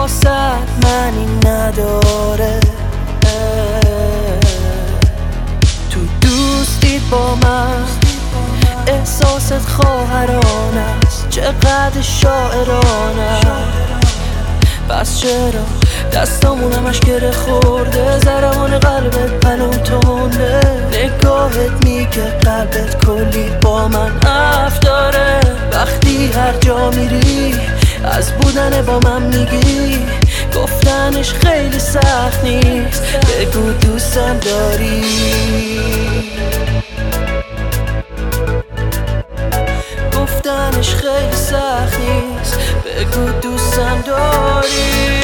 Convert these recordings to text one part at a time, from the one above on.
واسه معنی نداره. تو دوستی با من احساست خواهرانه است، چقدر شاعرانه. پس چرا دستامون همش گره خورده، ضربان قلبت پنم تونده، نگاهت میگه قلبت کلی با من عف داره. وقتی هر جا میری از بودن با من میگی، گفتنش خیلی سخت نیست، بگو دوستم داری. گفتنش خیلی سخت نیست، بگو دوستم داری.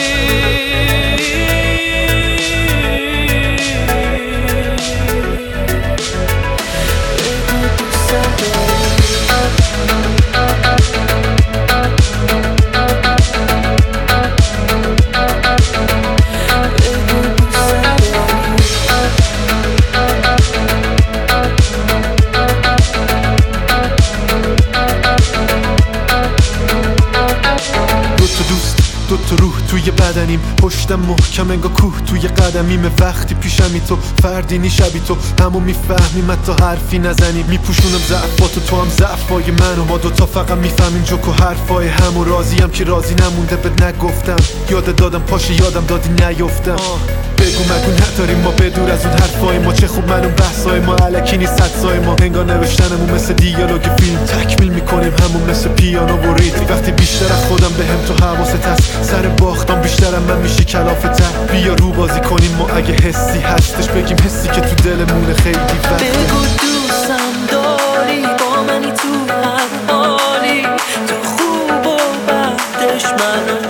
دوتا روح توی بدنیم، پشتم محکم انگار کوه توی قدمیم. وقتی پیشمی تو فردینی شبی تو همو میفهمیم، حتی حرفی نزنیم. میپوشونم ضعفاتو تو هم ضعفای منو، ما دوتا فقط میفهمیم جوک و حرفای همو. راضیم که راضی نمونده بهت نگفتم، یادت دادم پاشه یادم دادی نیفتم. بگو مگو نداریم ما بدور از اون حرفای ما، چه خوب منو بحثای ما علکی نیست حدسای ما. انگار نوشتنمون مثل دیالوگ فیلم، تکمیل میکنیم همون مثل پیانو و ریتم. وقتی بیشتر از خودم بهم تو حواست هست، سر باختم بیشترم من میشی کلافه تر. بیا رو بازی کنیم ما اگه حسی هستش، بگیم حسی که تو دلمونه خیلی وقته. بگو دوستم داری، با منی تو هر حالی، تو خوب و بدش منو